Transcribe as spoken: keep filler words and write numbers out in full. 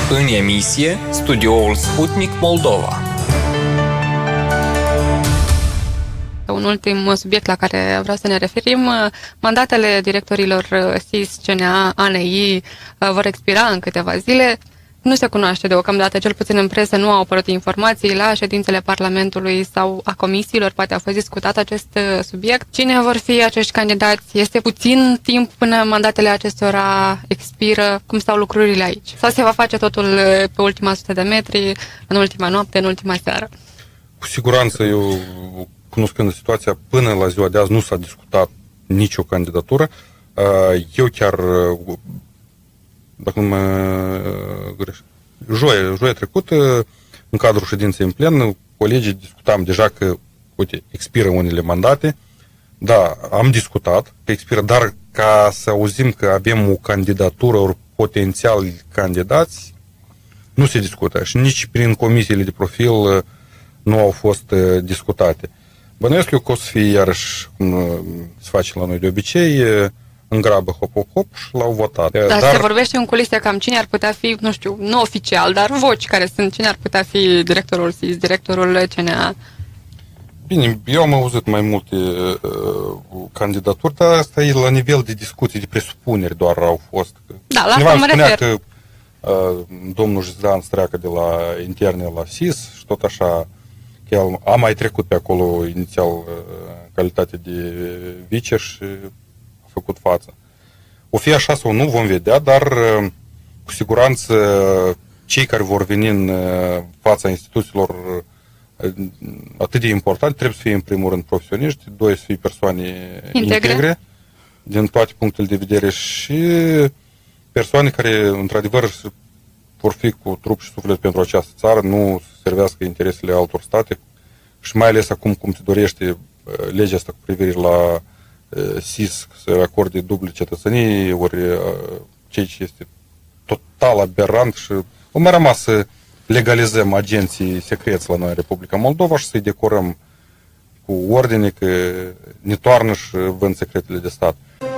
În emisie, studioul Sputnik Moldova. Un ultim subiect la care vreau să ne referim, mandatele directorilor S I S, C N A, A N I vor expira în câteva zile. Nu se cunoaște deocamdată, cel puțin în presă nu au apărut informații la ședințele Parlamentului sau a comisiilor, poate a fost discutat acest subiect. Cine vor fi acești candidați? Este puțin timp până mandatele acestora expiră? Cum stau lucrurile aici? Sau se va face totul pe ultima sută de metri, în ultima noapte, în ultima seară? Cu siguranță, eu, cunoscând situația, până la ziua de azi nu s-a discutat nicio candidatură. Eu chiar... dacă nu mă greșesc, joie, joie trecută, în cadrul ședinței în plen, colegii discutam deja că, uite, expiră unele mandate. Da, am discutat că expiră, dar ca să auzim că avem o candidatură, ori potențial candidați, nu se discută. Și nici prin comisiile de profil nu au fost discutate. Bănuiesc eu că o să fie iarăși, cum se face la noi de obicei, în grabă, hop-hop-hop și l-au votat. Dar, dar se vorbește în culise cam cine ar putea fi, nu știu, nu oficial, dar voci care sunt, cine ar putea fi directorul S I S, directorul C N A? Bine, eu am auzit mai multe uh, candidaturi, dar asta e la nivel de discuții, de presupuneri doar au fost. Da, la asta mă refer. Că uh, domnul Jizdan streacă de la interne la S I S și tot așa, că el a mai trecut pe acolo inițial uh, calitate de vice și făcut față. O fi așa sau nu, vom vedea, dar cu siguranță cei care vor veni în fața instituțiilor atât de importante trebuie să fie în primul rând profesioniști, doi să fie persoane integre, integre din toate punctele de vedere și persoane care într-adevăr vor fi cu trup și suflet pentru această țară, nu să servească interesele altor state și mai ales acum cum se dorește legea asta cu privire la S I S să acorde duble cetățenii, ori ceea ce este total aberant și o mai rămas să legalizăm agenții secreți la noi în Republica Moldova și să-i decorăm cu ordine că ne toarnă și vând secretele de stat.